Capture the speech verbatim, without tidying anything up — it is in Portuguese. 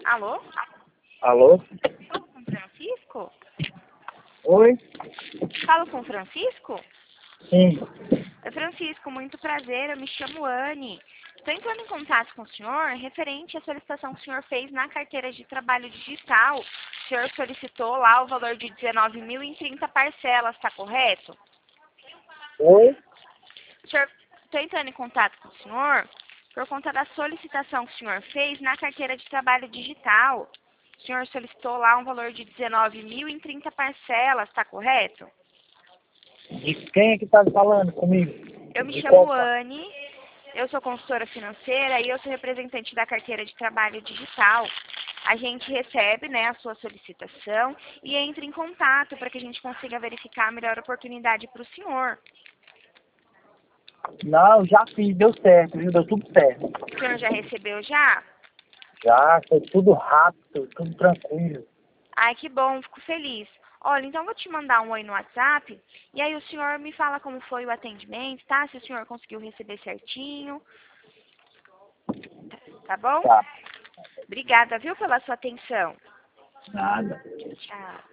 Alô? Alô? Falo com o Francisco? Oi? Falo com o Francisco? Sim. Oi, Francisco, muito prazer, eu me chamo Anne. Estou entrando em contato com o senhor referente à solicitação que o senhor fez na carteira de trabalho digital. O senhor solicitou lá o valor de dezenove mil em trinta parcelas, está correto? Oi? O senhor, estou entrando em contato com o senhor por conta da solicitação que o senhor fez na carteira de trabalho digital. O senhor solicitou lá um valor de dezenove mil em trinta parcelas, está correto? De quem é que tá falando comigo? Eu me De chamo qual... Anne, eu sou consultora financeira e eu sou representante da carteira de trabalho digital. A gente recebe, né, a sua solicitação e entra em contato para que a gente consiga verificar a melhor oportunidade para o senhor. Não, já fiz, deu certo, viu? Deu tudo certo. O senhor já recebeu já? Já, foi tudo rápido, tudo tranquilo. Ai, que bom, fico feliz. Olha, então eu vou te mandar um oi no WhatsApp e aí o senhor me fala como foi o atendimento, tá? Se o senhor conseguiu receber certinho. Tá bom? Tá. Obrigada, viu, pela sua atenção. Nada. Tchau.